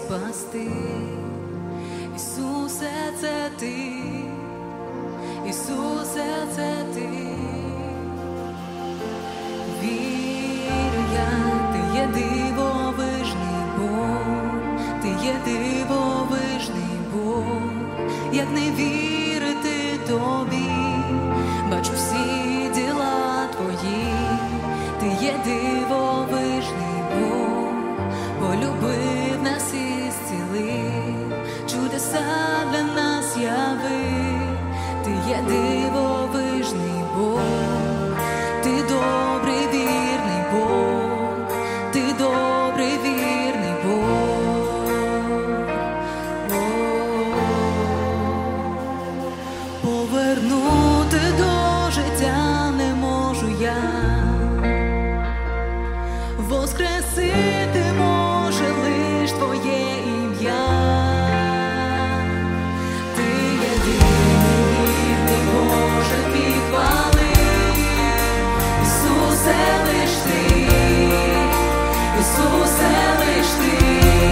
спасти. Ісусе, це ти, Ісусе, це ти. Вірю я, ти є дивовижний Бог, ти є дивовижний Бог. Як не вірити тобі, бачу всі діла твої. Ти є дивовижний Бог, полюбив нас і зцілив, чудеса для нас явив. Ти є дивовижний Бог, ти добрий, вірний Бог, ти добрий, вірний Бог. Повернути до життя не можу я, воскресити може лиш твоє ім'я. Ти є вірний, Боже, підхвали. Ісусе, лиш ти, Ісусе, лиш ти.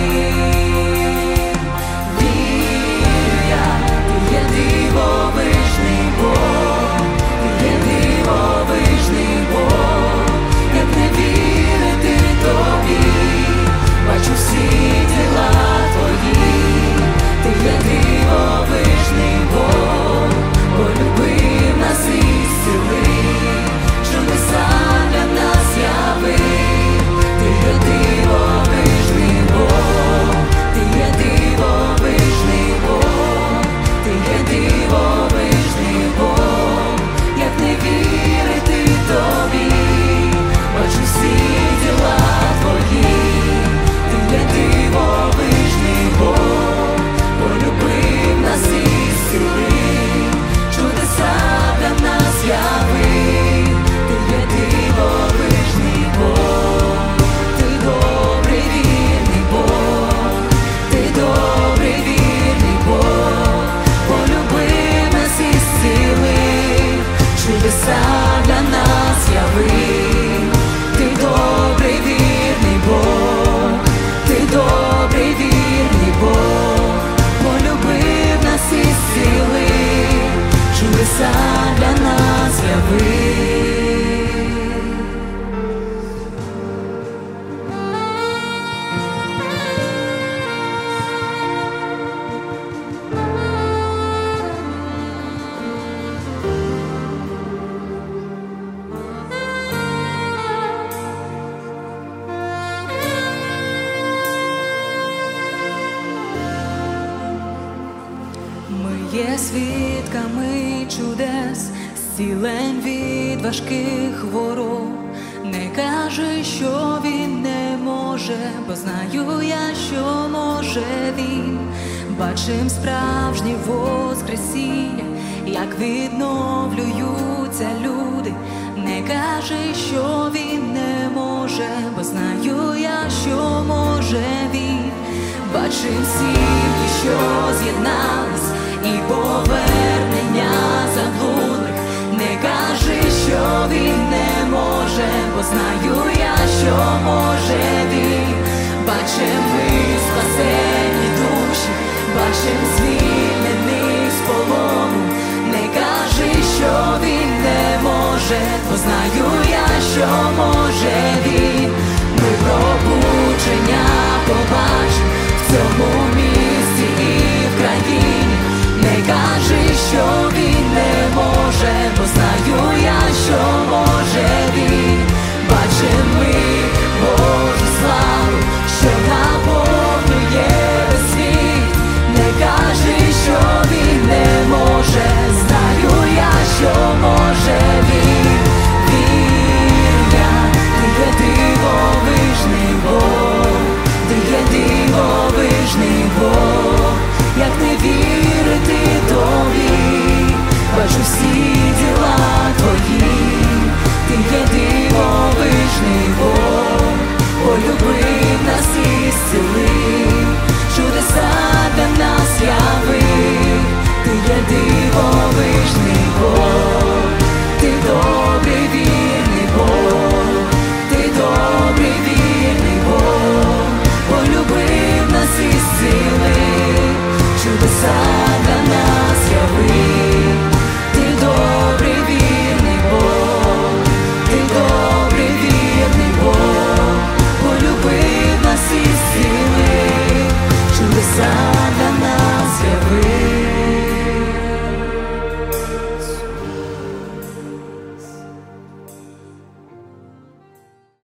Вірю я, ти є дивовижний Бог, ти є дивовижний Бог. Як не вірити тобі, бачу всі діла твої. Ти є дивовижний Бог, полюбив нас і зцілив, чудеса для нас явив. Ти є дивовижний Бог, ти є дивовижний Бог, ти є дивовижний Бог. Як не вірити тобі, бачу всі діла твої. Ти є дивовижний Бог, полюбив нас і зцілив, чудеса для нас явив. Ти є дивовижний Бог, ти добрий, вірний Бог, ти добрий, вірний Бог, полюбив нас і зцілив, чудеса для нас явив. Ти добрий, вірний Бог, ти добрий, вірний Бог, полюбив нас і зцілив, чудеса для нас явив. Ми є свідками чудес, зцілень від важких хвороб. Не кажи, що він не може, бо знаю я, що може він. Бачим справжнє воскресіння, як відновлюються люди. Не кажи, що він не може, бо знаю я, що може він. Бачим сім'ї, що з'єднались, і повернення заблудлих. Не кажи, що він не може, бо знаю я, що може він. Бачим ми